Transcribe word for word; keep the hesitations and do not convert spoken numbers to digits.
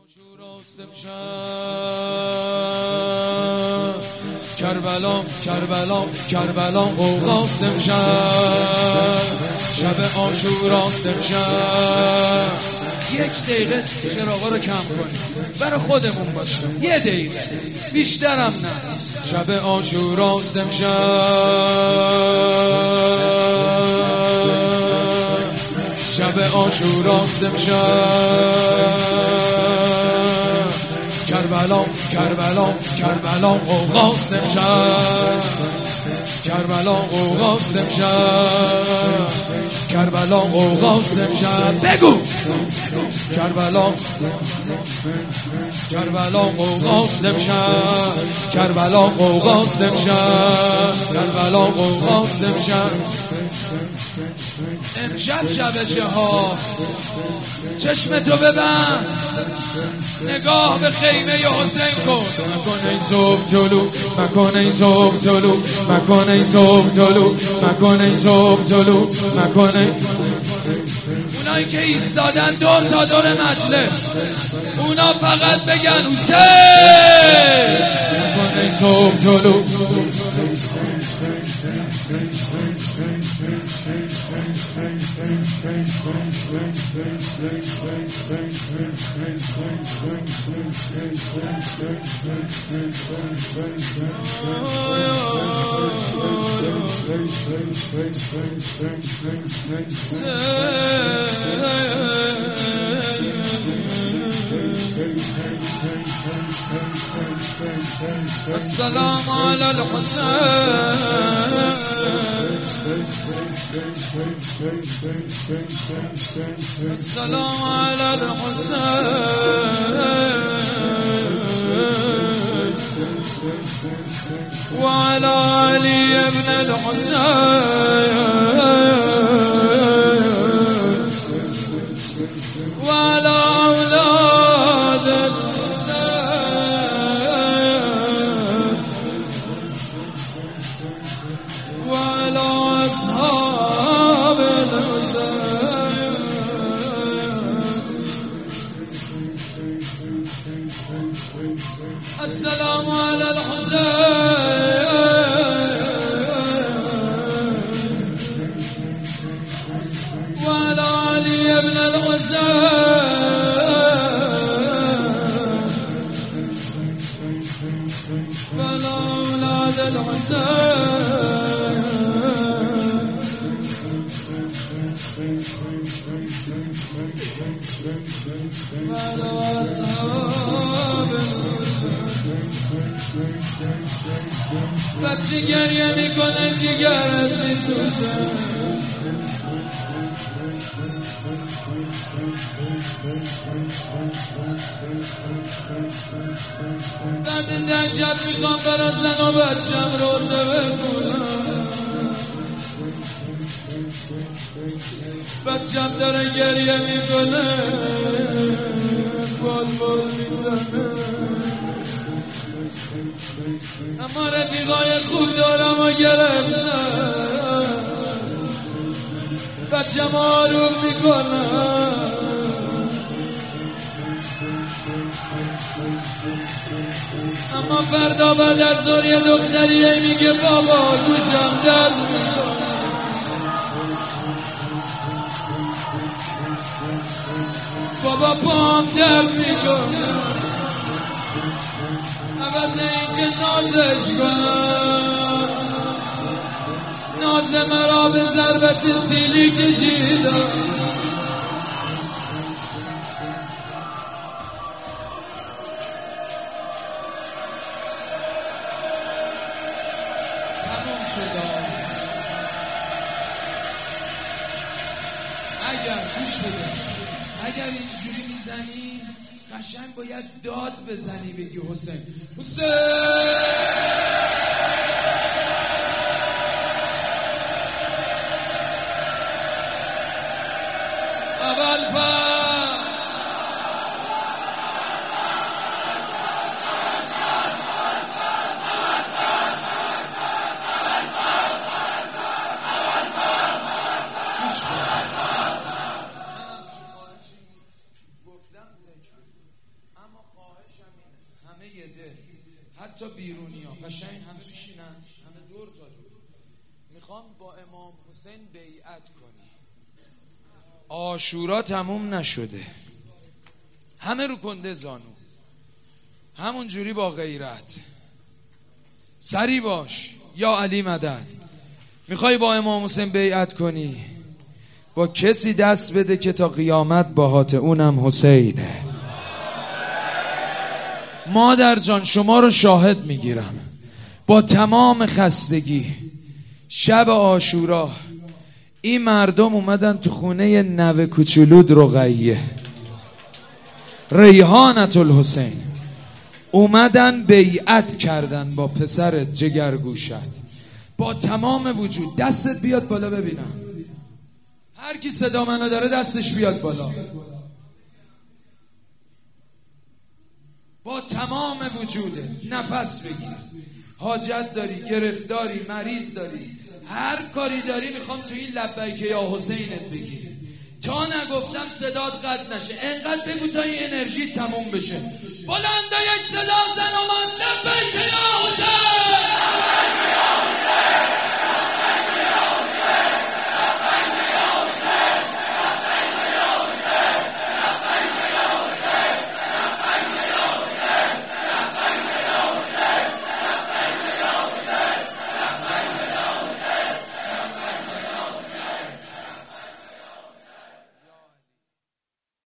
کربلا کربلا کربلا اوغاست امشب، شب عاشوراست امشب. یک دقیقه چراغا رو کم کنیم برای خودمون باشه، یه دقیقه بیشترم نه. شب عاشوراست امشب، شب عاشوراست امشب. کربلا کربلا کربلا اوغاست امشب، کربلا اوغاست امشب، کربلا اوغاست امشب. بگو کربلا کربلا اوغاست امشب، کربلا اوغاست امشب، کربلا اوغاست امشب. امشب شب شهاب، چشم تو ببند، نگاه به خیمه حسین کن. مکن ای صبح طلوع، مکن ای صبح طلوع، مکن ای صبح طلوع، مکن ای صبح طلوع، مکن ای. اونایی که ایستادن دور تا دور مجلس، اونا فقط بگن حسین. مکن ای صبح طلوع. السلام على الحسين، السلام على الحسين وعلى علي ابن الحسين وعلى أولاد الحسين وعلى أصحاب الحسين. السلام على الحسين وعلى علي ابن الحسين وعلى أولاد الحسين وعلى أصحاب بچه گریه میکنه جگرت میسوزه. بعد ده شب میخوام برا زن و بچم روزه بخونم، بچم داره گریه میکنه بال بال میزنه، اما رفیقای خوب دارم و گرفتم، بچم آروم میکنم. اما فردا بعد از ظهر یه دختریه میگه بابا گوشم درد میکنه، بابا پام درد میکنه. عوض اینکه نازش کنم، ناز مرا به ضربت سیلی کشیدم. تموم شد. اگر گوش بده، اگر اینجوری میزنی قشنگ باید داد بزنی، بگی حسین حسین. اول فر اما خواهشم اینه همه یه دل، حتی بیرونی ها قشنگ همه بشینن، همه دور تا دور. میخوام با امام حسین بیعت کنی. عاشورا تموم نشده، همه رو کنده زانو، همون جوری با غیرت سری باش. یا علی مدد. میخوای با امام حسین بیعت کنی؟ با کسی دست بده که تا قیامت باهات، اونم حسینه. مادر جان شما رو شاهد میگیرم، با تمام خستگی شب عاشورا این مردم اومدن تو خونه نوه کوچولود رقیه ریحانت الحسین، اومدن بیعت کردن با پسر جگرگوشت با تمام وجود. دستت بیاد بالا ببینم، هر کی صدا منو داره دستش بیاد بالا. با تمام وجوده نفس بگیر. حاجت داری، گرفتاری، مریض داری، هر کاری داری میخوام تو این لبیک یا حسینت بگیری. تا نگفتم صدات قطع نشه، انقدر بگو تا این انرژی تموم بشه. بلندا یک صدا زن و من لبیک یا حسین.